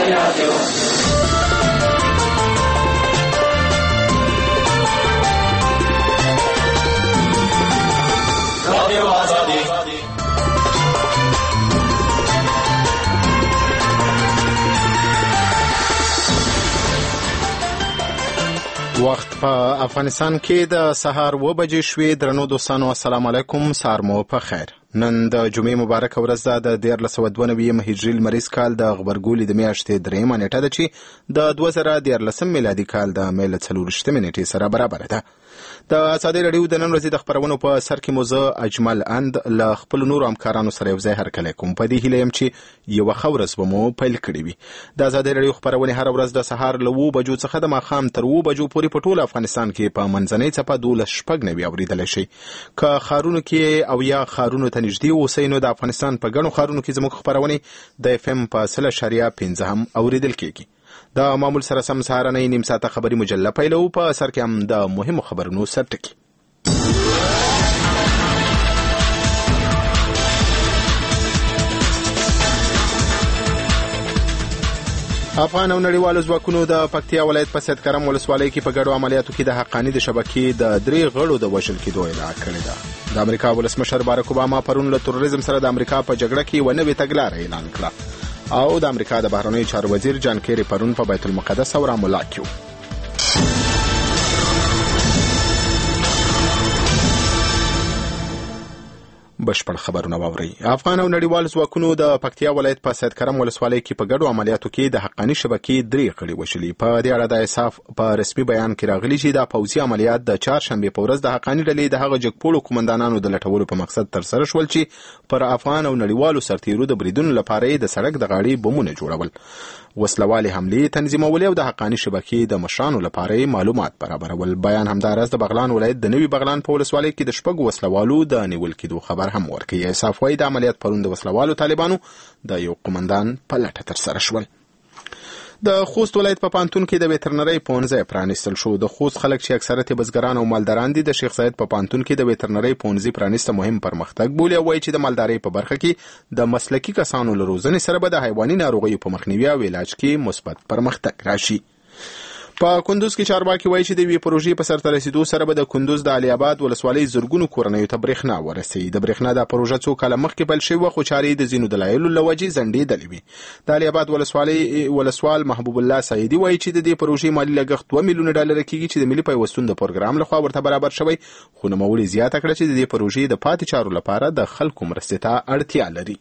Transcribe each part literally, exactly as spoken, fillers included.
وخت په افغانستان کې د سهار و بجې شوې. درنو دوستانو السلام علیکم، سهار مو په خیر. نن د جمعې مبارکه ورځ ده، د دیارلس سوه دوه نوي هجري لمریز کال د غبرګولي د میاشتې دریمه نیټه ده چې د دوه زره دیارلسم میلادي کال د مې له څلورویشتمې نیټې سره برابره ده. د ازادي راډیو د نن ورځې د خپرونو په سر کې مو زه اجمل اند له خپلو نورو همکارانو سره یو ځای هرکلی کوم. په دې هیله یم چې یوه ښه ورځ به مو پیل کړې وي. د ازادي راډیو خپرونې هره ورځ د سهار له اوو بجو څخه د ماښام تر اوو بجو پورې په ټول افغانستان کې په منځنۍ څپه دولس شپږ نوي اورېدلی شئ. که ښارونو کې او یا ښارونو ته نږدې اوسئ نو د افغانستان په ګڼو ښارونو کې زموږ خپرونې د اف ام په سل اشاریه پنځه هم اورېدل کېږي. د معمول سره سم سهارنۍ نیم ساعته خبري مجله پیلوو. په سر کې هم د مهمو خبرونو سرټکي. افغان او نړیوالو ځواکونو د پکتیا ولایت په سید کرم ولسوالۍ کې په ګډو عملیاتو کې د حقاني د شبکې د درې غړو د وژل کېدو ادعا کړې ده. د امریکا ولسمشر باراک اوباما پرون له تروریزم سره د امریکا په جګړه کې یوه نوې تګلاره اعلان کړه. او د امریکا د بهرنیو چارو وزیر جان کیری پرون په بیت المقدس او رام الله کې و. بشپړ خبرونه واورئ. افغان او نړیوال ځواکونو د پکتیا ولایت په سید کرم ولسوالۍ کې په ګډو عملیاتو کې د حقاني شبکې درې غړي وژلي. په دې اړه د انصاف په رسمي بیان کې راغلي چې دا پوځي عملیات د چهارشنبې په ورځ د حقاني ډلې د هغه جګپوړو قومندانانو د لټولو په مقصد ترسره شول چې پر افغان او نړیوالو سرتیرو د بریدونو لپاره یې د سړک د غاړې بمونه جوړول، وسلوالې حملې تنظیمول او د حقاني شبکې د مشرانو لپاره معلومات برابرول. بیان همداراز د بغلان ولایت د نوي بغلان په ولسوالۍ کې د شپږو وسلوالو د نیول کېدو خبر هم ورکوي. انصاف وايي د عملیات پرون د وسلوالو طالبانو د یو قومندان په لټه ترسره شول. د خوست ولایت په پانتون کې د ویترنرۍ پوهنځی پرانیستل شو. د خوست خلک چې اکثریت بزګران او مالداران دي د شیخ زاید په پانتون کې د ویترنرۍ پوهنځي پرانیسته مهم پرمختګ بولي او وایي چې د مالدارۍ په برخه کې د مسلکي کسانو له روزنې سره به د حیواني ناروغیو په مخنیوي او علاج کې مثبت پرمختګ راشي. په کندوز کې چارواکي وایي چې د یوې پروژې په سرته رسیدو سره به د کندوز د علي آباد ولسوالۍ زرګونو کورنیو ته برېښنا ورسوي. د برېښنا دا پروژه څو کاله مخکې پیل شوې وه، خو چارې د ځینو دلایلو له وجې ځنډېدلې وې. د علي آباد ولسوالۍ ولسوال محبوب الله سعیدي وایي چې د دې پروژې مالي لګښت دوه میلیونه ډالره کېږي چې د ملي پیوستون د پروګرام لخوا ورته برابر شوی، خو نوموړي زیاته کړه چې د دې پروژې د پاتې چارو لپاره د خلکو مرستې ته اړتیا لري.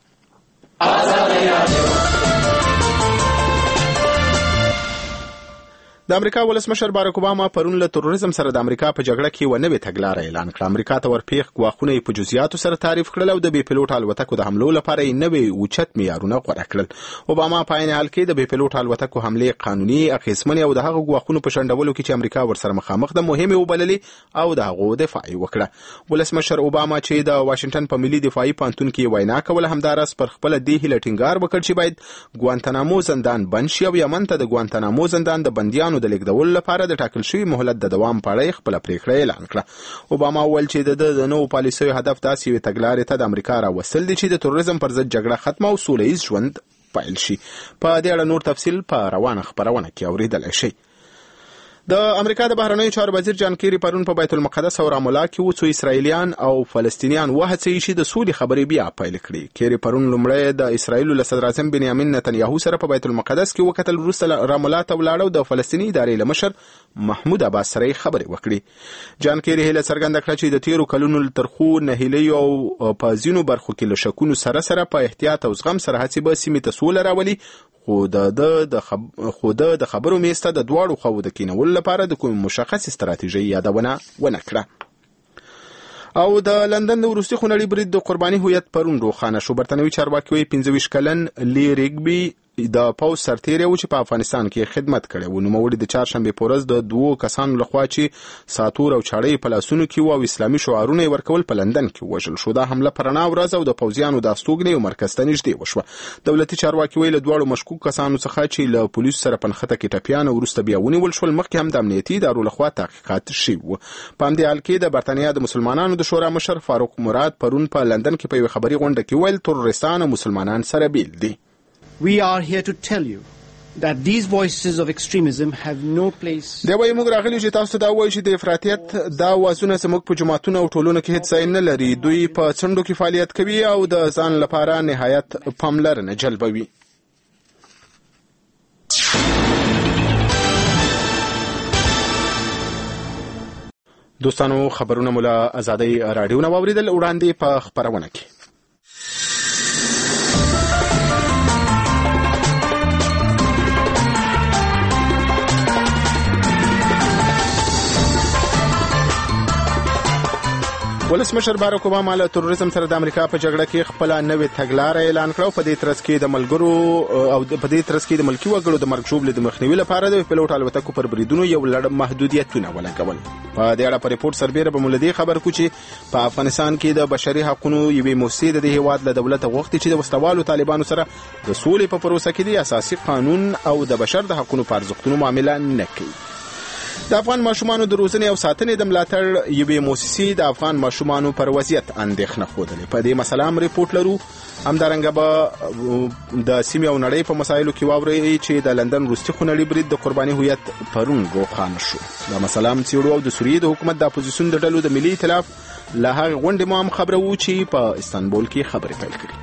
د امریکا ولسمشر باراک اوباما پرون له تروریزم سره د امریکا په جګړه کې یوه نوې تګلاره اعلان کړه. امریکا ته ورپېښ ګواښونه یې په جزئیاتو سره تعریف کړل او د بې پیلوټ الوتکو د حملو لپاره یې نوې اوچت معیارونه غوره کړل. اوباما په عین حال کې د بې پیلوټ الوتکو حملې قانوني، اغېزمنې او د هغو ګواښونو په شنډولو کې چې امریکا ورسره مخامخ ده مهمې وبللې او د هغو دفاع یې وکړه. ولسمشر اوباما چې د واشنګټن په ملي دفاعي پوهنتون کې وینا کوله، همداراز پر خپله دې هیله ټینګار وکړ چې باید ګوانتانامو زندان بند شي او یمن ته د ګوانتانامو زندان د بندیانو د لیږدولو لپاره د ټاکل شوي مهلت د دوام په اړه خپله پریکړه اعلان کړه. اوباما وویل چې د د نوو پالیسیو هدف داسې یوې تګلارې ته د امریکا راوستل دي چې د تروریزم پر ضد جګړه ختمه او سوله ییز ژوند پیل شي. په دې اړه نور تفصیل په روانه خپرونه کې اورېدلی شئ. د امریکا د بهرنیو چارو وزیر جان کیری پرون په بیت المقدس او رام الله کې و څو اسرائیلیان او فلسطینیان وهڅوي چې د سولې خبرې بیا پیل کړي. کیری پرون لومړی د اسرائیلو له صدر اعظم بنیامین نتنیاهو سره په بیت المقدس کې وکتل، وروسته رام الله ته ولاړ او د فلسطیني ادارې له مشر محمود عباس سره خبرې وکړي. جان کیری هیله څرګنده کړه چې د تیرو کلونو ترخو نهیلیو او په ځینو برخو کې له شکونو سره سره په احتیاط او زغم سره هڅې به سیمې ته سوله راولي، خو د خو د خبرو میسته د دواړو خواو د کینولو لپاره د کوم مشخص استراتیژۍ یادونه ونه کړه. او د لندن د وروستي خونړي برید د قرباني هویت پرون روښانه شو. برتنوي چارواکي وایي پنځه ویشت کلن لی ریګبي د پوځ سرتیری و چې په افغانستان کې خدمت کړی و. نوموړي د چهارشنبې په ورځ د دوو کسانو لخوا چې ساتور او چاړه په لاسونو کې و او اسلامي شعارونه یې ورکول په لندن کې وژل شو. دا حمله په رڼا ورځ او د پوځیانو د استوګنې او مرکز ته نږدې وشوه. دولتي چارواکي وایي له دواړو مشکوک کسانو څخه چې له پولیسو سره په نښته کې ټپیان او وروسته بیا ونیول شول، مخکې هم د امنیتي ادارو لخوا تحقیقات شوي وو. په همدې حال کې د برتانیا د مسلمانانو د شورا مشر فاروق مراد پرون په لندن کې په یوه خبري غونډه کې ویل تروریستان او مسلمانان سره بیل دي. We are here to tell you that these voices of extremism have no place. دا وایي موږ راغلي چې تاسو ته دا وایو چې د افراطیت دا وازونه زموږ په جماعتونو او ټولنو کې هیڅ ځای نه لري. دوی په څنډو کې فعالیت کوي او د ځان لپاره نهایت پاملرنه جلبوي. دوستانو خبرونه مولا ازادي رادیو نه واوریدل وړاندې په خبرونه کې. ولسمشر باراک اوباما له تروریزم سره د امریکا په جګړه کې خپل نوې تګلارې اعلان کړه. په دې ترڅ کې د ملګرو او په دې ترڅ کې د ملکی وګړو د مرګ ژوبلې د مخنیوي لپاره د پیلوټ الوتکو پر بریدونو یو لړ محدودیتونه ولګول. په دې اړه په ریپورت سربېره به مولدي خبر کو چې په افغانستان کې د بشري حقوقو یوې موسسې د هیواد له دولت غوښتي چې د وسوالو طالبانو سره د سولې په پروسه کې د اساسي قانون او د بشر د حقوقو په ارزښتونو معامله نه کوي. د افغان ماشومانو د روزنې او ساتنې د ملاتړ یوې موسسې د افغان ماشومانو پر وضعیت اندېښنه ښودلې. په دې مسله هم ریپورت لرو. همدارنګه به د سیمې او نړۍ په مسایلو کې واورئ چې د لندن وروستي خونړي برید د قرباني هویت پرون روښانه شو. دا مسله هم څېړو او د سوریې د حکومت د اپوزیسیون د ډلو د ملي ائتلاف له هغې غونډې مو هم خبرو چې په استانبول کې خبرې پیل کړي.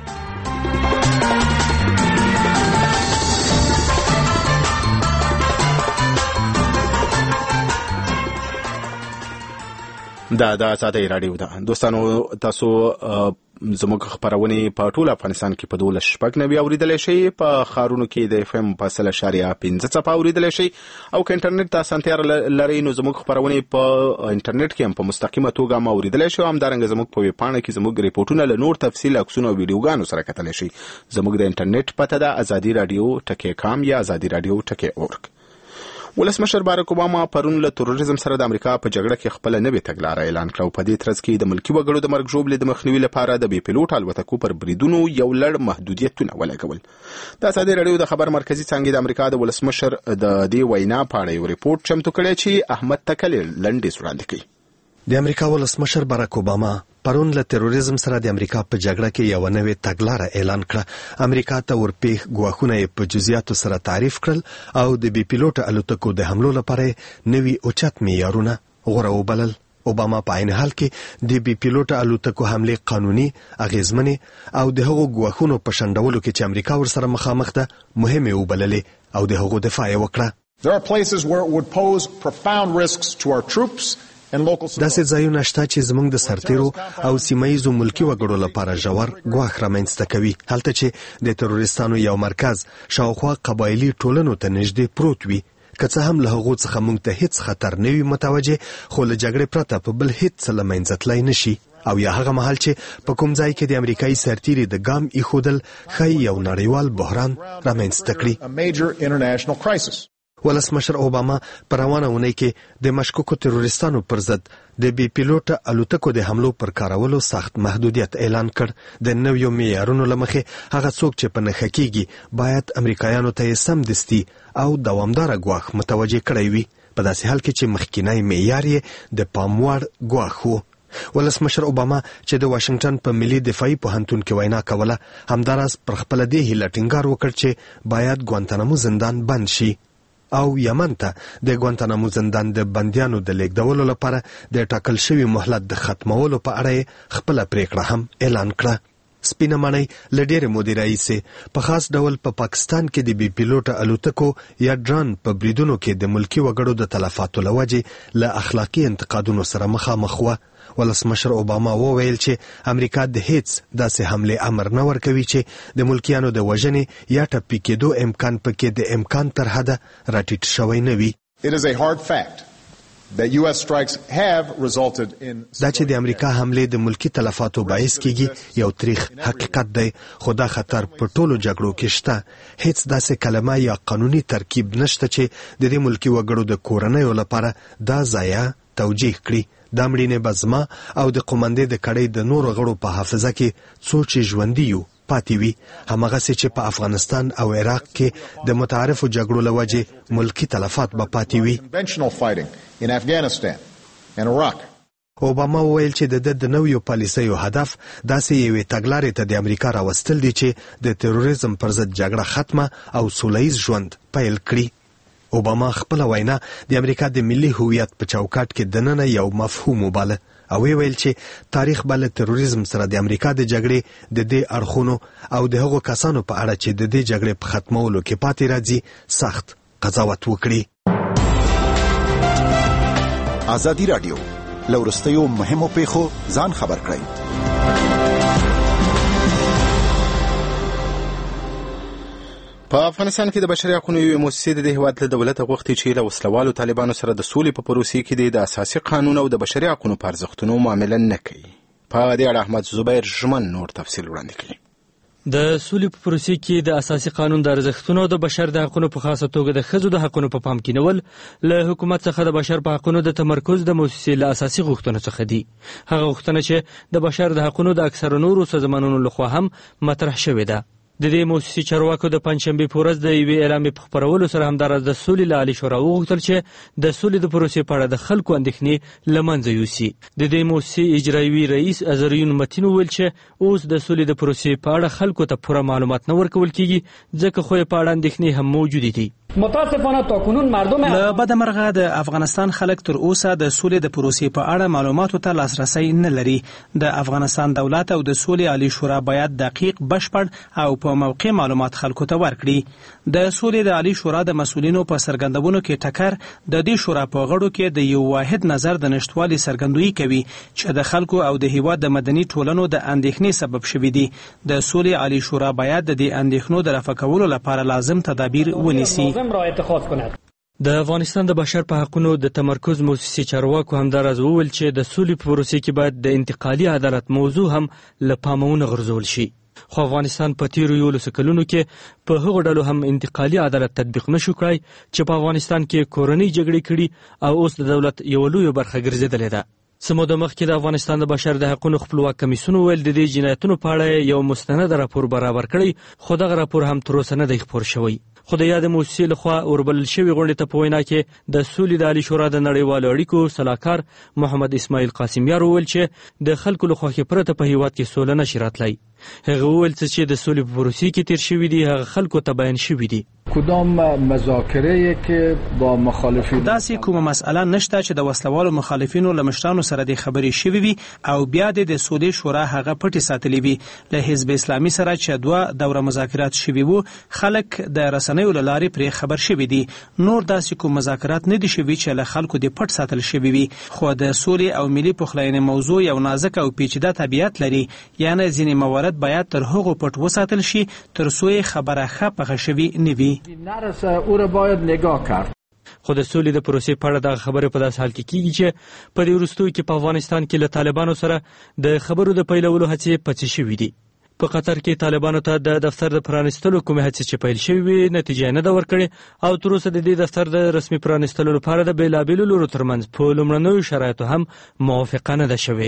دا د ازادي رادیو ده. دوستانو تاسو زموږ خبرونه په ټول افغانستان کې په دولس شپږ نوي اوریدلای شئ. په خارونو کې د اف ام په سل اشاریه پنځه څپه اوریدلای شئ او که انټرنیټ ته اسانتیا لرئ نو زموږ خبرونه په انټرنیټ کې هم په مستقیمه توګه هم اوریدلای شئ. همدارنګه زموږ په ویب پاڼه کې زموږ ریپورتونه له نور تفصیل عکسونه او ویډیوګانو سره کتلی شئ. زموږ د انټرنیټ پته ده ازادي رادیو ټکی کام یا ازادي رادیو ټکی اورګ. ولسمشر باراک اوباما پرون له تروریزم سره د امریکا په جګړه کې خپل نوې تګلارې اعلان کړه. په دې ترڅ کې د ملکی وګړو د مرګ ژوبلې د مخنیوي لپاره د بي پیلوټ الوتکو پر بریدونو یو لړ محدودیتونه ولګول. د ازادي رادیو د خبر مرکزی څنګه د امریکا د ولسمشر د دې وینا په اړه یو ریپورت چمتو کړی چې احمد تکل لنډیز وړاندې کوي. د امریکا ولسمشر باراک اوباما پرون له تروریزم سره د امریکا په جګړه کې یو نوې تګلارې اعلان کړه. امریکا ته ورپېښ ګواښونه په جزئیاتو سره تعریف کړل او د بي پیلوټ الوتکو د حملو لپاره نوي اوچت معیارونه غوره وبلل. اوباما په عین حال کې د بي پیلوټ الوتکو حمله قانوني اغیزمنې او د هغو ګواښونو په شندولو کې چې امریکا ورسره مخامخ ده مهمه وبللې او د هغو دفاع وکړه. There are places where it would pose profound risks to our troops. داسې ځایونه شته چې زموږ د سرتیرو او سیمایزو ملکی وګړو لپاره ژور ګواښ رامنځته کوي. هلته چې د تروریستانو یو مرکز شاوخوا قبایلي ټولنو ته نږدې پروت وي. که څه هم له هغو څخه موږ ته هیڅ خطر نه وي متوجه، خو له جګړې پرته په بل هیڅ څه له منځه تللی نشي. او یا هغه مهال چې په کوم ځای کې د امریکایي سرتیري د ګام ایښودل ښایي یو نړیوال بحران رامنځته کړي. ولسمشر اوباما پر روانه اونۍ کې د مشکوکو تروریستانو پر ضد د بي پیلوټ الوتکو د حملو پر کارولو سخت محدودیت اعلان کړ. د نویو معیارونو له مخې هغه څوک چې په نښه کېږي باید امریکایانو ته یې سمدستي او دوامداره ګواښ متوجه کړی وي، په داسې حال کې چې مخکینی معیار یې د پام وړ ګواښ و. ولسمشر اوباما چې د واشنگټن په ملي دفاعي پوهنتون کې وینا کوله، همداراز پر خپله دې هیله ټینګار وکړ چې باید ګوانتانامو زندان بند شي او یمن ته د ګوانتانامو زندان د بندیانو د لیږدولو لپاره د ټاکل شوي مهلت د ختمولو په اړه خپله پریکړه هم اعلان کړه. سپینه ماڼۍ له ډېرې مودې راهیسې په خاص ډول په پا پاکستان کې د بي پیلوټه الوتکو یا ډرون په بریدونو کې د ملکی وګړو د تلفاتو له وجې له اخلاقي انتقادونو سره مخامخ وه. ولسمشر اوباما وویل چې امریکا د هیڅ داسې حمله امر نه ورکوي چې د ملکیانو د وژنې یا ټپي کېدو امکان پکې د امکان تر حده راټیټ شوی نه وي. It is a hard fact that U S strikes have resulted in دا چې د امریکا حمله د ملکی تلفاتو باعث کیږي یو تاریخ حقیقت دی، خو دا خطر په ټولو جګړو کې شته. هیڅ داسې کلمه یا قانوني ترکیب نشته چې د دې ملکی وګړو د کورنیو لپاره دا ضایع توجیه کړي. دا مړینې به زما او د قومندې د کړۍ د نورو غړو په حافظه کې څو چې ژوندي یو پاتې وي، هماغسې چې په افغانستان او عراق کې د متعارفو جګړو له وجې ملکی تلفات به پاتې وي. اوباما وویل چې د د نویو پالیسیو هدف داسې یوې تګلارې ته د امریکا راوستل دي چې د تروریزم پر ضد جګړه ختمه او سوله ییز ژوند پیل کړي. اوباما خپل وینا د امریکا د ملي هویت په چوکاټ کې دننه یو مفهوم وباله او ویل چې تاریخ بل تروریزم سره د امریکا د جګړې د دې اړخونو او د هغو کسانو په اړه چې د دې جګړې په ختمولو کې پاتې راځي سخت قضاوت وکړي. ازادي رادیو لورستیو مهمو پیښو ځان خبر کړئ. په افغانستان کې د بشري حقوقو یوې مؤسسې د هیواد له دولت غوښتي چې له وسلوالو طالبانو سره د سولې په پروسې کې د اساسي قانون او د بشري حقوقو په ارزښتونو معامله نه کوي. په دې اړه احمد زبیر ژمن نور تفصیل وړاندې کړي. د سولې په پروسې کې د اساسي قانون د ارزښتونو او د بشر د حقوقو په خاصه توګه د ښځو د حقوقو په پام کې نیول له حکومت څخه د بشر په حقوقو د تمرکز د مؤسسې له اساسي غوښتنو څخه دي. هغه غوښتنه چې د بشر د حقوقو د اکثر نورو سازمانونو لخوا هم مطرح شوې ده. د دې مؤسسې چارواکو د پنځشنبه په ورځ د یوې اعلامیې په خپرولو سره همدارس د سولې له عالی شورا وغوښتل چې د سولې د پروسې په اړه د خلکو اندېښنې له منځه یوسي. د دې مؤسسې اجرایوي رئیس اظهریون متین وویل چې اوس د سولې د پروسې په اړه خلکو ته پوره معلومات نه ورکول کیږي ځکه خو په اړه اندېښنې هم موجود دي. متاسفانه تاکنون مردم له بدمرغه د افغانستان خلک تر اوسه د سولې د پروسې په اړه معلوماتو ته لاسرسي نه لري. د افغانستان دولت او د سولې عالی شورا باید دقیق، بشپړ او په موقع معلومات خلکو ته ورکړي. د سولې د عالی شورا د مسؤلینو په څرګندونو کې ټکر د دې شورا په غړو کې د یو واحد نظر د نشټوالي څرګندوي کوي چې د خلکو او د هیواد د مدني ټولنو د اندېښنې سبب شوي دي. د سولې عالی شورا باید د دې اندېښنو د رفع کولو لپاره لازم تدابیر ونیسي. د افغانستان د بشر په حقوقو د تمرکز مؤسسې چارواکو همدارس وویل چې د سولې په پروسې کې باید د انتقالي عدالت موضوع هم له پامه ونه غورځول شي. خو افغانستان په تیرو یولسو کلونو کې په هغو ډلو هم انتقالي عدالت تطبیق نشو کړی چې په افغانستان کې کورنۍ جګړې کړي او اوس د دولت یو لویه برخه ګرځېدلې ده. څه موده مخکې د افغانستان د بشر د حقوقو خپلواک کمیسیون ویل د دې جنایتونو په اړه یو مستند راپور برابر کړی خو دغه راپور هم تر اوسه نه دی خپور شوی. خو د یاد مؤسسې لخوا اوربلل شوی غونډې ته په وینا کې د سولې د عالی شورا د نړیوالو اړیکو صلاحکار محمد اسماعیل قاسمیار وویل چې د خلکو لخوا پرته په هیواد کې سوله نشي راتلی. هغه وویل چې د سولې په پروسې کې تیر شوی دي هغه خلکو ته بیان شوی دي. کدام مذاکره که با مخالفین داسې کومه مسئله نشته چې د وسلوالو مخالفینو له مشرانو سره د خبرې شوي وي او بیا د سولې شورا هغه پټې ساتلې وي. له حزب اسلامي سره چې دوه دوره مذاکرات شوي وو خلک د رسنیو له لارې پرې خبر شوي دي. نور داسې کوم مذاکرات نه دي شوي چې له خلکو د پټ ساتل شوي وي. خو د سولې او ملي پخلاینې موضوع یو نازک او پیچیده طبیعت لري، یعنی ځینې موارد باید تر هغو پټ وساتل شي تر څو خبره ښه پخه شوي نه وي. نرسه او را باید نگاه کرد. خو د سولې د پروسې په اړه دغه خبره په داسې حال کې کیږي چې په دې وروستیو کې په افغانستان کې له طالبانو سره د خبرو د پیلولو هڅې پڅې شوې دي. په قطر کې طالبانو ته د دفتر د پرانستلو کومې هڅې چې پیل شوې وې نتیجه نه ده ورکړې او تر اوسه د دې دفتر د رسمي پرانستلو لپاره د بېلابېلو لورو ترمنځ په لومړنیو شرایطو هم موافقه نه ده شوې.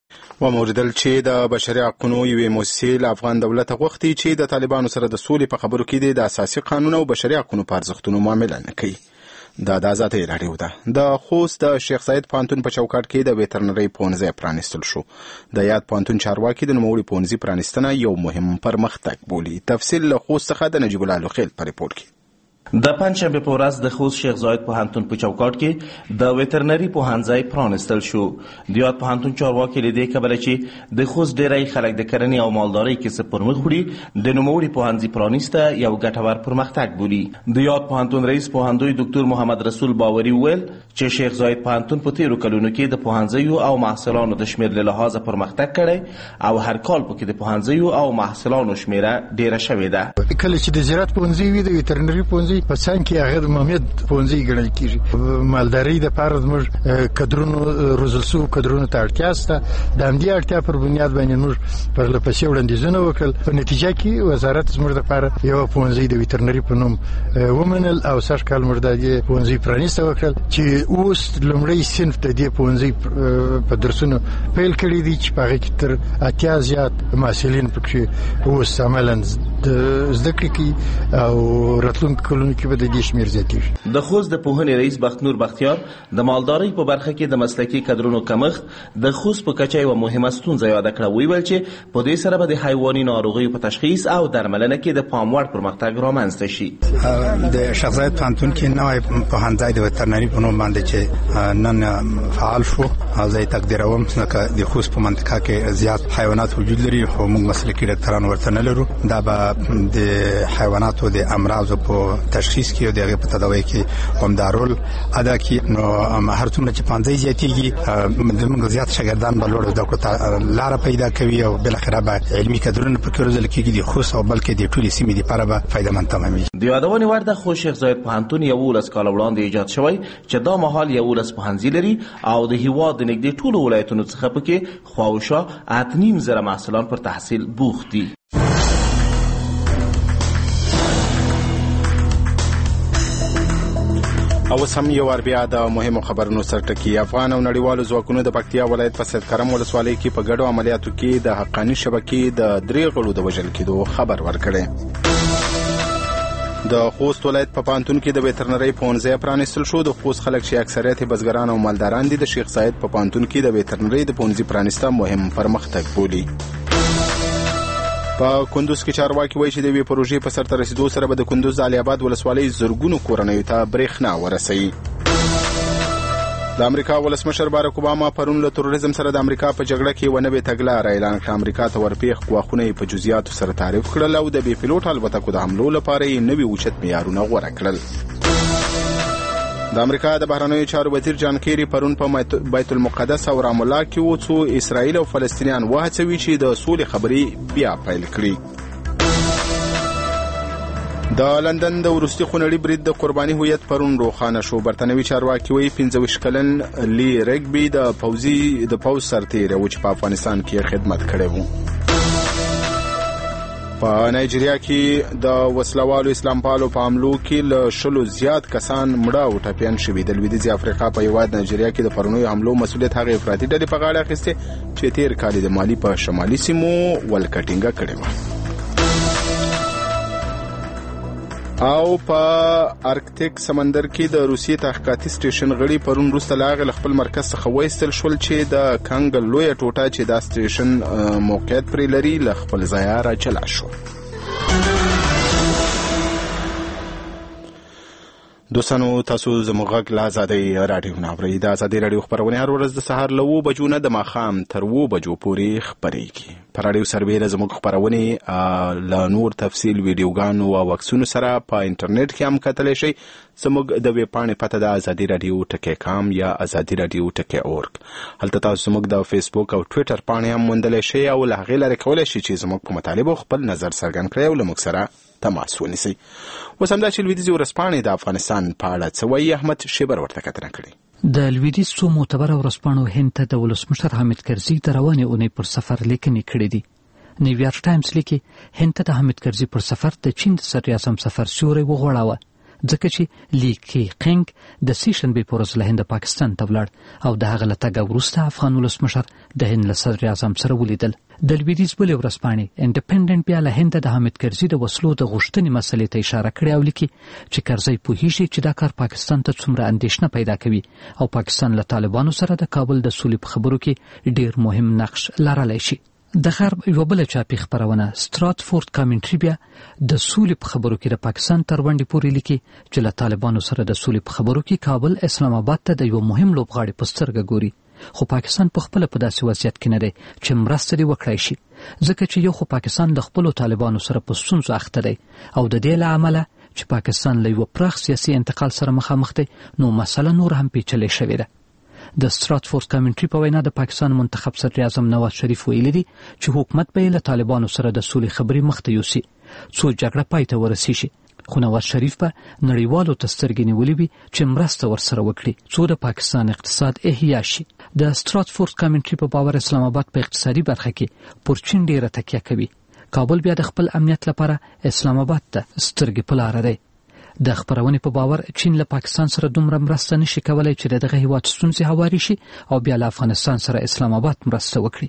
وموردل چې د بشري حقوقو یوې مؤسسې له افغان دولت غوښتي چې د طالبانو سره د سولې په خبرو کې د اساسي قانون او بشري حقوقو په ارزښتونو معامله نه کوي. دا د آزادۍ راډیو ده. د خوست د شیخ زاید پوهنتون په چوکاټ کې د ویترنري پوهنځی پرانیستل شو. د یاد پوهنتون چارواکي د نوموړي پوهنځي پرانیستنه یو مهم پرمختګ بولي. تفصیل له خوست څخه د نجیب الله لوخیل په ریپورت کې. د پنځشنبه په ورځ د خوست شیخ زاید پوهنتون په چوکاټ کې د ویترنري پوهنځی پرانیستل شو. د یاد پوهنتون چارواکي له دې کبله چې د خوست ډیری خلک د کرنې او مالدارۍ کسب پر مخ وړي د نوموړي پوهنځي پرانیسته یو ګټور پرمختګ بولي. د یاد پوهنتون رئیس پوهندوی ډاکټر محمد رسول باوري وویل چې شیخ زاید پوهنتون په تیرو کلونو کې د پوهنځیو او محصلانو د شمېر له لحاظه پرمختګ کړی او هر کال پکې د پوهنځیو او محصلانو شمېره ډیره شوې ده. کله چې د زراعت پوهنځی وي د ویترنري پوهنځی په څنګ کې هغه د مامید پوهنځی ګڼل کېږي. مالدارۍ دپاره زموږ کدرونو روزل شوو کدرونو ته اړتیا شته. د همدې اړتیا پر بنیاد باندې موږ پرله پسې وړاندیزونه وکړل. په نتیجه کې وزارت زموږ دپاره یو پوهنځی د ویترنري په نوم ومنل او سږ کال موږ د دې پوهنځي پرانیسته وکړل چې اوس لومړی صنف د دې پوهنځي په درسونو پیل کړي دي چې په هغې کې تر اتیا زیات محصلین پکې اوس عملاً زده کړې کوي او راتلونکي کلونو کلونو کې به د دې شمیر زیاتېږي. د خوست د پوهنې رئیس بختنور بختیار د مالدارۍ په برخه کې د مسلکي کادرونو کمښت د خوست په کچه یوه مهمه ستونزه یاده کړه. ویل چې په دې سره به د حیواني ناروغیو په تشخیص او درملنه کې د پام وړ پرمختګ رامنځته شي. د شیخ زاید پوهنتون کې نوی پوهنځای د وترنري په نوم باندې چې نن فعال شو، زه یې تقدیروم ځکه د خوست په منطقه کې زیات حیوانات وجود لري خو موږ مسلکي ډاکټران ورته نه لرو. دا به د حیواناتو د امراضو په تشخیص کې او د هغې په تداوی کې همدا رول ادا کړي. نو هر څومره چې پوهنځی زیاتېږي زموږ زیات شاګردان به لوړو زده کړو ته لاره پیدا کوي او بالاخره به علمي کادرونه پکې روزل کېږي د خوست او بلکې د ټولې سیمې دپاره به فایدهمند تمامېږي. د یادونې وړ ده خو شیخ زاید پوهنتون یولس کاله وړاندې ایجاد شوی چې دا مهال یولس پوهنځي لري او د هېواد د نږدې ټولو ولایتونو څخه پکې خواوشا اته نیم زره محصلان پر تحصیل بوخت دي. او سم یو ور بیا د مهمو خبرونو سرټکی. افغان او نړیوالو ځواکونو د پکتیا ولایت په سید کرم ولسوالۍ کې په ګډو عملیاتو کې د حقانی شبکې د درې غړو د وژل کېدو خبر ورکړی. د خوست ولایت په پانتون کې د ویترنری پونځه پرانیستل شو. د خوست خلک چې اکثریت بزګران او مالداران دي د شیخ زاید په پانتون کې د ویترنری د پونځي پرانیسته مهم پرمختګ بولي. په کندوز کې چارواکي وایي چې د وی پروژې په سرته رسیدو سره به د کندوز د علي آباد ولسوالۍ زرګونو کورنیو ته برېښنا ورسوي. د امریکا ولسمشر باراک اوباما پرون له تروریزم سره د امریکا په جګړه کې ونه به تګلاره اعلان کړه. امریکا ته ورپېښ ګواښونه یې په جزئیاتو سره تعریف کړل او د بې پیلوټ الوتکو د حملو لپاره یې نوي اوچت معیارونه غوره کړل. د امریکا د بهرنیو چارو وزیر جان کیری پرون په بیت المقدس او رام الله کې و څو اسرائیل او فلسطینیان وهڅوي چې د سولې خبرې بیا پیل کړي. د لندن د وروستي خونړي برید د قرباني هویت پرون روښانه شو. برتنوي چارواکي وایي پنځه ویشت کلن لی رګبي د پوځي د پوځ سرتېری و چې په افغانستان کې خدمت کړی و. په نایجیریا کې د وسلوالو اسلام پالو په حملو کې له شلو زیات کسان مړه او ټپیان شوي. د لویدیځې افریقا په هېواد نایجیریا کې د پرونیو حملو مسؤلیت هغې افراطي ډلې په غاړه اخیستې چې تېر کال د مالي په شمالي سیمو ولکټینګه کړې وه. او په ارکټیک سمندر کې د روسیې تحقیقاتي سټیشن غړي پرون وروسته له هغې له خپل مرکز څخه وایستل شول چې د کنګل لویه ټوټه چې دا سټیشن موقعیت پرې لري له خپل ځایه راجلا شو. دوستانو تاسو زموږ غږ له ازادۍ راډیو نه اورئ. د ازادۍ راډیو خپرونې هر ورځ د سهار له اوو بجو نه د ماښام تر اوو بجو پورې خپرېږي. په راډیو سرویره زموږ خپرونې له نور تفصیل ویډیوګانو او عکسونو سره په انټرنیټ کې هم کتلی شئ. زموږ د ویب پاڼې پته د ازادي راډیو ټکی کام یا ازادي راډیو ټکی اورګ. هلته تاسو زموږ د فیسبوک او ټویټر پاڼې هم موندلی شئ او له هغې لارې کولی شئ چې زموږ په مطالبو خپل نظر څرګند کړئ او له موږ سره تماس ونیسئ. اوس همدا چې لویدیځې ورځپاڼې د افغانستان په اړه څه وایي، احمد شیبر ورته کتنه کړې. د لویدیځ څو معتبره ورځپاڼو هند ته د ولسمشر حامد کرزي د روانې اونۍ پر سفر لیکنې کړې دي. نیویارک ټایمز لیکي هند ته د حامد کرزي پر سفر د چین د صدر اعظم سفر سیوری وغوړاوه، ځکه چې لی کی قنګ د سې شنبې په ورځ له هنده پاکستان ته ولاړ او د هغه له تګه وروسته افغان ولسمشر د هند له صدر اعظم سره ولیدل. د لویدیځ بلې ورځپاڼې انډیپینډنټ بیا له هنده د حامد کرزي د وسلو د غوښتنې مسلې ته اشاره کړې او لیکي چې کرزي پوهیږي چې دا کار پاکستان ته څومره اندېښنه پیدا کوي او پاکستان له طالبانو سره د کابل د سولې په خبرو کې ډیر مهم نقش لرلی شي. د غرب یو بل چاپی خبرونه ستراتفورد کامنټری بیا د سولې په خبرو کې د پاکستان تر ونډې پورې لیکي چې له طالبانو سره د سولې په خبرو کې کابل اسلام آباد ته د یو مهم لوبغاړي په سترګه ګوري، خو پاکستان په خپل په داسې وضعیت کې نه دی چې مرسته دې وکړای شي، ځکه چې یو خو پاکستان د خپل طالبانو سره په ستونزو اخته دی او د دې له امله چې پاکستان له یو پراخ سیاسي انتقال سره مخامخ دی، نو مسله نور هم پیچلې شوې ده. د ستراتفورد کامنټری په وینا د پاکستان منتخب صدر اعظم نواز شریف ویلي دي چې حکومت به له طالبانو سره د سولې خبرې مخته یوسي څو جګړه پای ته ورسیږي، خو نواز شریف به نړیوالو ته سترګې نیولې وي چې مرسته ورسره وکړي څو د پاکستان اقتصاد احیا شي. د ستراتفورد کامنټری په باور اسلام آباد په اقتصادي برخه کې پر چین ډیره تکیه کوي. کابل بیا د خپل امنیت لپاره اسلام آباد ته سترګې په لاره دی. د خبرونې په باور چین له پاکستان سره دومره مرسته نشي کولای چې دغه هیواد ستونزې هواري شي او بیا له افغانستان سره اسلام آباد مرسته وکړي.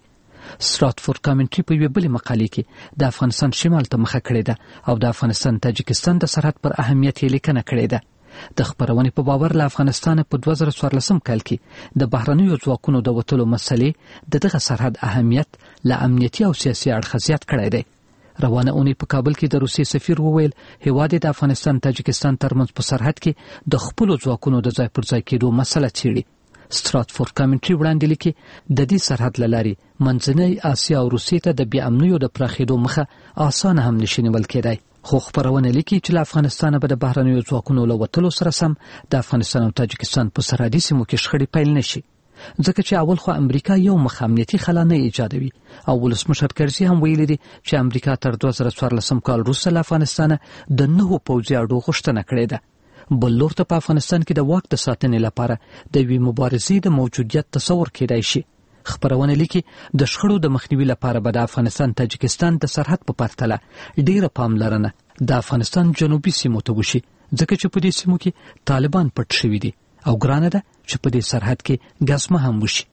ستراتفورد کامنټري په یوه بلې مقالې کې د افغانستان شمال ته مخه کړې ده او د افغانستان تاجکستان د سرحد پر اهمیت یې لیکنه کړې ده. د خبرونې په باور له افغانستان په دوه زره څوارلسم کال کې د بهرنیو ځواکونو د وتلو مسلې د دغه سرحد اهمیت له امنیتي او سیاسي اړخه زیات کړی دی. روانه اونۍ په کابل کې د روسیې سفیر وویل هیواد د افغانستان تاجکستان ترمنځ په سرحد کې د خپلو ځواکونو د ځای پر ځای کېدو مسله څېړي. ستراتفورد کامنټري وړاندې لیکي د دې سرحد له لارې منځنۍ اسیا او روسیې ته د بې امنیو د پراخېدو مخه اسانه هم نشي نیول کېدای. خو خبرونه لیکي چې له افغانستانه به د بهرنیو ځواکونو له وتلو سره سم د افغانستان او تاجکستان په سرحدي سیمو کې شخړې پیل نشي، ځکه چې اول خو امریکا یو مخ امنیتي خلا نه ایجادوي او ولسمشر کرزي هم ویلي دي چې امریکا تر دوه زره څوارلسم کال وروسته له افغانستانه د نهو پوځي اډو غوښتنه کړې ده. بل لور ته په افغانستان کې د واک د ساتنې لپاره د یوې مبارزې د موجودیت تصور کېدای شي. خبرونه لیکي د شخړو د مخنیوي لپاره به د افغانستان تاجکستان د سرحد په پرتله ډیره پاملرنه د افغانستان جنوبي سیمو ته وشي، ځکه چې په دې سیمو کې طالبان پټ شوي دي او ګرانه ده چې په دې سرحد کې ګزمه هم وشي.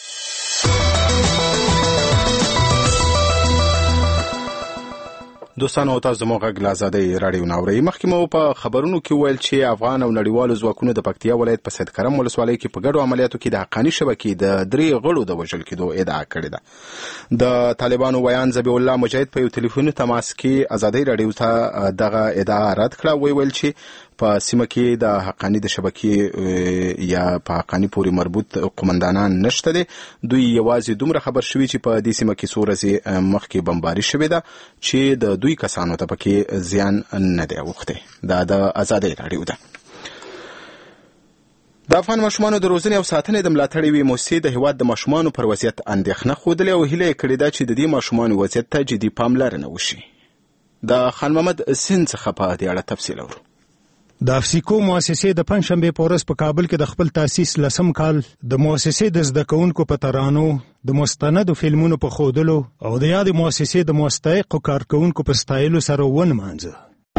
دوستانو تاسو مو غږ له آزادۍ راډیو ناوړی. مخکې مو په خبرونو کې ویل چې افغان او نړیوالو ځواکونو د پکتیا ولایت په سید کرم ولسوالۍ کې په ګډو عملیاتو کې د حقاني شبکې د درې غړو د وژل کېدو ادعا کړې ده. د طالبانو ویان ذبیح الله مجاهد په یو ټلیفوني تماس کې آزادۍ راډیو ته دغه ادعا رد کړه. وی ویل چې په سیمه کې د حقاني د شبکې یا په حقاني پورې مربوط قومندانان نشته دي. دوی یوازې دومره خبر شوي چې په دې سیمه کې څو ورځې مخکې بمباري شوې ده چې د دوی کسانو ته پکې زیان نه دی اوښتی. دا د آزادۍ راډیو ده. د افغان ماشومانو د روزنې او ساتنې د ملاتړ یوې مؤسسې د هیواد د ماشومانو پر وضعیت اندېښنه ښودلې او هیله یې کړې ده چې د دې ماشومانو وضعیت ته جدي پاملرنه وشي. د خان محمد سین څخه په دې اړه تفصیل اورو. د افسیکو مؤسسې د پنځشنبې په ورځ په کابل کې د خپل تاسیس لسم کال د مؤسسې د زده کوونکو په ترانو، د مستندو فلمونو په ښودلو او د یادې مؤسسې د مستحقو کارکوونکو په ستایلو سره ونمانځه.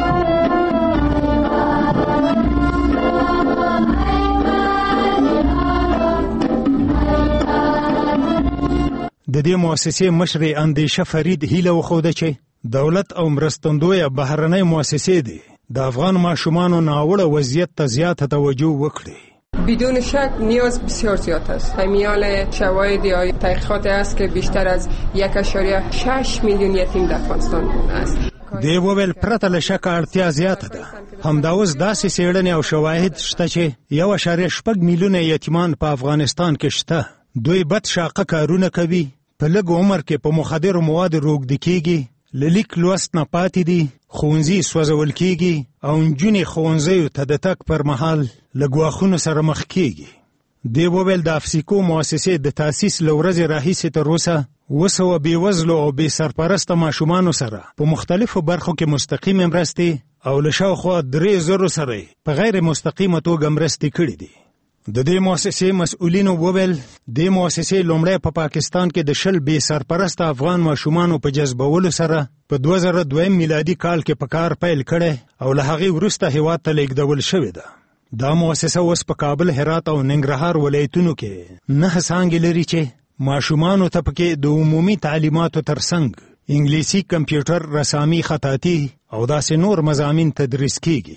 د دې مؤسسې مشر اندیشه فرید هیله وښوده چې دولت او مرستندویه بهرنۍ مؤسسې دي د افغان ماشومانو ناوړه وضعیت ته زیاته توجه وکړي. بدون شک نیاز بسیار زیاد است. میان شواهد یا تحقیقات است که بیشتر از یک اشاریه شش میلیون یتیم در افغانستان است. دی وویل پرته له شکه اړتیا زیاته ده. همدا اوس داسې څېړنې او شواهد شته چې یو اشاریه شپږ میلیونه یتیمان په افغانستان کې شته. دوی بد شاقه کارونه کوي، په لږ عمر کې په مخدرو موادو روږدي کېږي، له لیک لوست نه پاتې دي، ښوونځي سوځول کېږي او نجونې ښوونځیو ته د تګ پر مهال له ګواښونو سره مخ کېږي. دی وویل د افسیکو مؤسسې د تاسیس له ورځې راهیسې تر اوسه اووه سوه بېوزلو او بې سرپرسته ماشومانو سره په مختلفو برخو کې مستقیمې مرستې او له شاوخوا درې زرو سره په غیر مستقیمه توګه مرستې کړي دي. د دې مؤسسې مسؤلینو وویل دې مؤسسې لومړی په پاکستان کې د شل بې سرپرسته افغان ماشومانو په جذبولو سره په دوه زره دویم میلادي کال کې په کار پیل کړی او له هغې وروسته هېواد ته لیږدول شوې ده. دا مؤسسه اوس په کابل، هرات او ننګرهار ولایتونو کې نه څانګې لري چې ماشومانو ته پکې د عمومي تعلیماتو ترڅنګ انګلیسي، کمپیوټر، رسامي، خطاطي او داسې نور مضامین تدریس کیږي.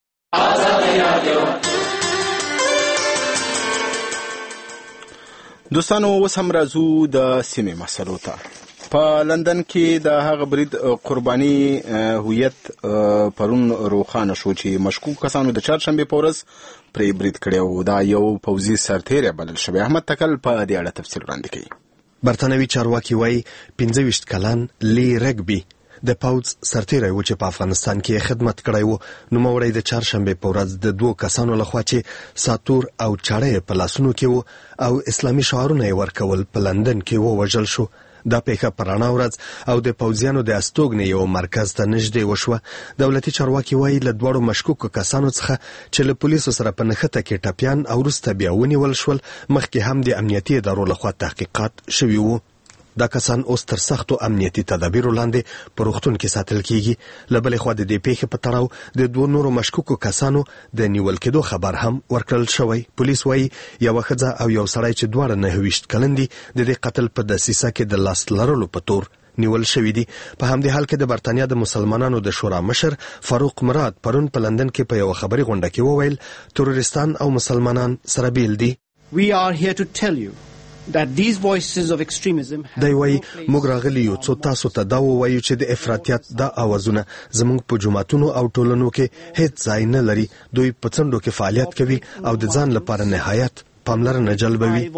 دوستانو اوس هم راځو د سیمې مسلو ته. په لندن کې د هغه برید قرباني هویت پرون روښانه شو چې مشکوک کسانو د چهارشنبې په ورځ پرې برید کړی و. دا یو پوځي سرتیری بلل شوی. احمد تکل په دې اړه تفصیل وړاندې کوي. برتانوي چارواکي وایي پنځه ویشت کلن لی رګبي د پوځ سرتیری و چې په افغانستان کې خدمت کړی و. نوموړی د چهارشنبې په ورځ د دوو کسانو لخوا چې ساتور او چاړه په لاسونو کې و او اسلامي شعارونه یې ورکول په لندن کې ووژل شو. دا پیښه په رڼا ورځ او د پوځیانو د استوګنې یو مرکز ته نږدې وشوه. دولتي چارواکي وایي له دواړو مشکوکو کسانو څخه چې له پولیسو سره په نښته کې ټپیان او وروسته بیا ونیول شول، مخکې هم د امنیتي ادارو لخوا تحقیقات شوي وو. دا کسان اوس تر سختو امنیتي تدابیرو لاندې په روغتون کې ساتل کیږي. له بلې خوا د دې پیښې په تړاو د دوه نورو مشکوکو کسانو د نیول کېدو خبر هم ورکړل شوی. پولیس وایي یوه ښځه او یو سړی چې دواړه نهه ویشت کلن دي د دې قتل په دسیسه کې د لاس لرلو په تور نیول شوی دي. په همدې حال کې د برتانیا د مسلمانانو د شورا مشر فاروق مراد پرون په لندن کې په یو خبري غونډه کې وویل تروریستان او مسلمانان سره بیل دي. We are here to tell you that these voices of extremism دی وایي موږ راغلي یو څو تاسو ته دا ووایو چې د افراطیت دا اوازونه زموږ په جوماتونو او ټولنو کې هیڅ ځای نه لري. دوی په څنډو کې فعالیت کوي او د ځان لپاره نهایت پاملرنه جلبوي.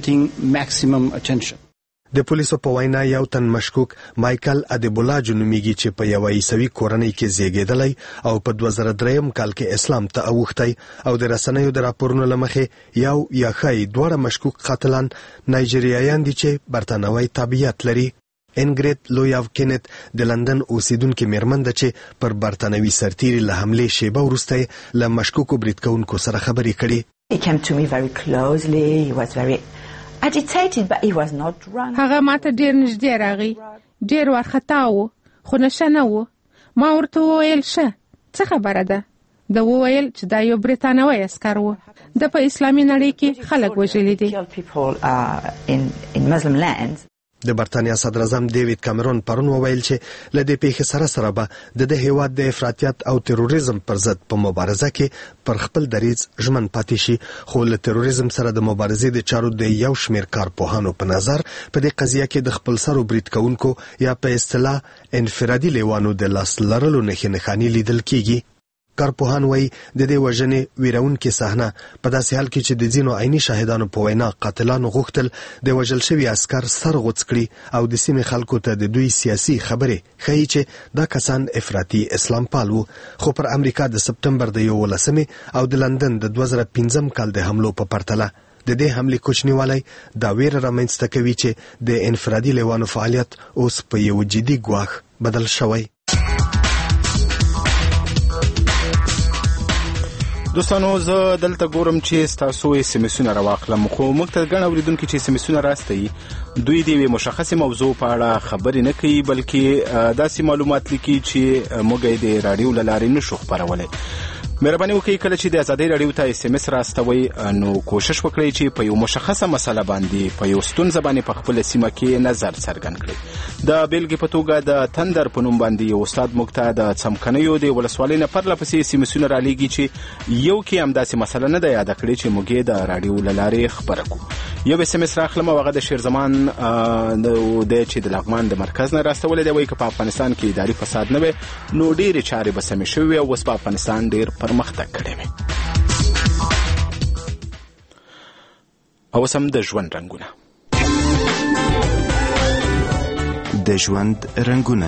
د پولیسو په وینا یو تن مشکوک مایکل ادیبولا جنومیږي چې په یو عیسوي کورنۍ کې زیږیدلی او په دوه زره دریم کال کې اسلام ته اوښتی او د رسنیو د راپورونو له مخې یو یا ښایي دواړه مشکوک قاتلان نایجیریایان دي چې برتانوي تابعیت لري. انګریډ لویاو کینت د لندن اوسیدونکې میرمن ده چې پر برتانوي سرتیري له حملې شیبه وروسته له مشکوکو برید کوونکو سره خبرې کړي. He came to me very closely. He was very agitated, but he was not drunk. هغه ماته ډیر نږدې راغی، ډیر وارخطا و، خو نشه نه و. ما ورته وویل ښه څه خبره ده؟ ده وویل چې دا یو برتانوي عسکر و، ده په اسلامي نړۍ کې خلک وژلي دي. د برتانیا صدر اعظم دیوید کامرون پرون وویل چې له دې پیښې سره سره به د دې هیواد د افراطیت او تروریزم پر ضد په مبارزه کې پر خپل دریځ ژمن پاتې شي. خو له تروریزم سره د مبارزې د چارو د یو شمېر کارپوهانو په نظر په دې قضیه کې د خپل سرو برید کوونکو یا په اصطلاح انفرادي لیوانو د لاس لرلو نښې نښانې لیدل کیږي. کارپوهان وایي د دې وژنې ویرونکې صحنه په داسې حال کې چې د ځینو عیني شاهدانو په وینا قاتلانو غوښتل د وژل شوي عسکر سر غوڅ کړي او د سیمې خلکو ته د دوی سیاسي خبرې ښیي چې دا کسان افراطي اسلام پال وو. خو پر امریکا د سپتمبر د یولسمې او د لندن د دوه زره پنځم کال د حملو په پرتله د دې حملې کوچنیوالی دا ویره رامنځته کوي چې د انفرادي لیوانو فعالیت اوس په یو جدي ګواښ بدل شوی. دوستانو زه دلته ګورم چې ستاسو اس ام اسونه راواخلم، خو موږ ته ګڼ اورېدونکي چې اس ام اسونه راستوي دوی د یوې مشخصې موضوع په اړه خبرې نه کوي، بلکې داسې معلومات لیکي چې موږ یې د راډیو له لارې نشو خپرولی. مهرباني وکړئ کله چې د ازادۍ راډیو ته اس ام اس راستوئ نو کوشش وکړئ چې په یو مشخصه مسله باندې په یو ستونزه باندې په خپله سیمه کې نظر څرګند کړئ. د بیلګې په توګه د تندر په نوم باندې یو استاد موږ ته د څمکنیو د ولسوالۍ نه پرله پسې اس ام اسونه رالیږي چې یو کې همداسې مسله نه ده یاده کړې چې موږ یې د راډیو له لارې خپره کړو. یو اس ام اس راخلم او هغه د شیر زمان دی چې د لغمان د مرکز نه راستولی دی. وایي که په افغانستان کې اداري فساد نه وی نو ډېرې چارې به سمې شوې وي او اوس په افغانستان ډېر پرمختګ کړی وي. اوس هم د ژوند رنګونه د ژوند رنګونه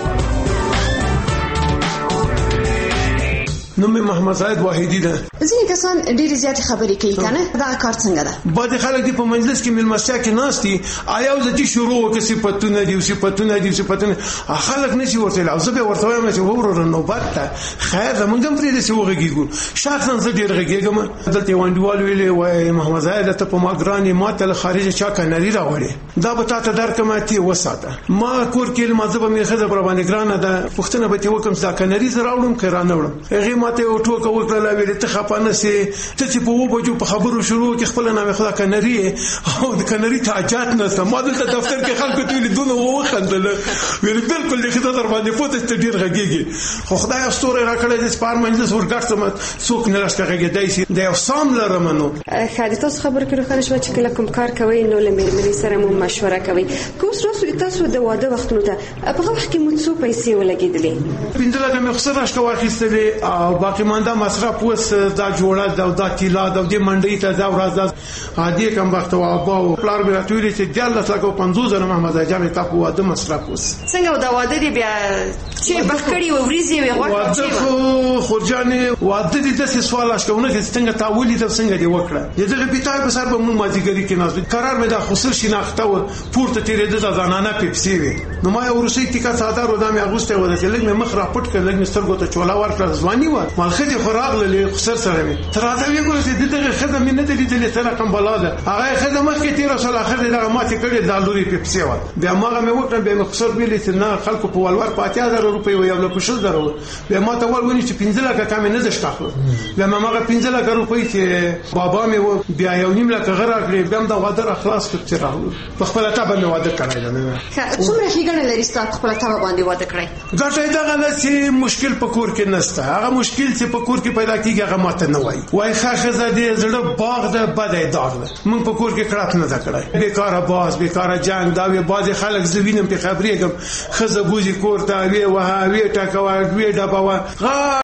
نوم محمد زاید واحدی ده. ځینې کسان ډېرې زیاتې خبرې کوي کنه، دا کار څنګه ده؟ بعضې خلک دي په مجلس کې مېلمستیا کې ناست دي، آیا ورته شروع وکړي صفتونه دي صفتونه دي صفتونه خلک نشي ورته ویلی او زه بیا ورته وایم چې وروره نوبت ده خیر زمونږ هم پرې داسې وغږېږو. شخصا زه ډېر غږېږم. دلته یو انډیوال ویلې وایي محمد زاید ته په ما ګران یې ما ته له خارجه چا کنري راوړې دا به تا ته درکړم ته یې وساته. ما کور کې لمانځه به مې ښځه پر باندې ګرانه ده پوښتنه به ترې وکړم چې دا کنري زه راوړم که رانه وړم. هغې ما ته یو ټوکه وکړله ویلې ته خفه نه سې ته چې په اوو بجو په خبرو شروع کې خپله نامې خدا کنري او د کنري تعجات نشته. ما دلته دفتر کې خلکو ته ویلې دونه وخندله ویلې بالکل د ښځه در باندې پوه ته ډېر غږېږي خو خدای یو ستوری راکړی دی چې په هر مجلس ورګډ شم څوک نه راشته غږېدی شي د یو سام لرم. نو ښه د تاسو خبرو کې روښانه شوه چې کله کوم کار کوئ نو له مېرمنې سره مو مشوره کوئ. که اوس تاسو د واده وختونو ته په هغه وخت کې مو څو پیسې ولګېدلې؟ پنځه لکه مې خو راشته واخیستلې او باقي مانده مصرف اوس دا جوړه دا دا تیلا دا د منډۍ ته دا ورځ عادي کم وخت او ابا پلار به راټولې چې دیالس لکه پنځوس زره محمد اجازه ته په واده مصرف اوس څنګه دا واده دی بیا چې بخکړی و وريزي وي غوښه واده خورجانې واده دې د سوال اشکونه چې څنګه تاولي د څنګه دی وکړه دغه بیتای په سر به مون مازیګری کې ناز قرار مې د خصوص شناخته و پورته تیرې د زنانه پیپسي وي نو ما یو روسي ټیکا ساده رو د مې اغوسته و د لګ مې مخ را پټ کړ لګ مې سترګو ته چولا ورکړه ځواني و مالخه دې خراغ لې خسر سره مې تر راځي وګورئ چې دغه خدمه مې نه دې دې سره کوم بلاده هغه خدمه کې تیر سره اخر دغه ماته کړې د لوري پیپسي و بیا ما مې وکړ به مې خسر ویلې چې نه خلکو په ولور په اتیا زره روپۍ و یو په شل درو بیا ما ته ول ونی چې پنځه لکه کم نه دشتاخلو بیا ما هغه پنځه لکه روپۍ چې بابا مې و بیا یو نیم لکه غره کړې بیا د واده اخلاص کړ چې راغلو په خپل ته باندې واده کړای نه څومره ښیګڼه لري ستاسو خپل ته باندې واده کړای ګټه دا غل چې مشکل په کور کې نشته هغه مشکل چې په کور کې پیدا کیږي هغه ماته نه وای وای خاخه زده زړه باغ ده بده دار ده مونږ په کور کې کړات نه کړای بیکاره باز بیکاره جنگ دا وی باز خلک زوینم په خبرېګم خزه بوزي کور ته وی وها وی ټاکوا وی ډبا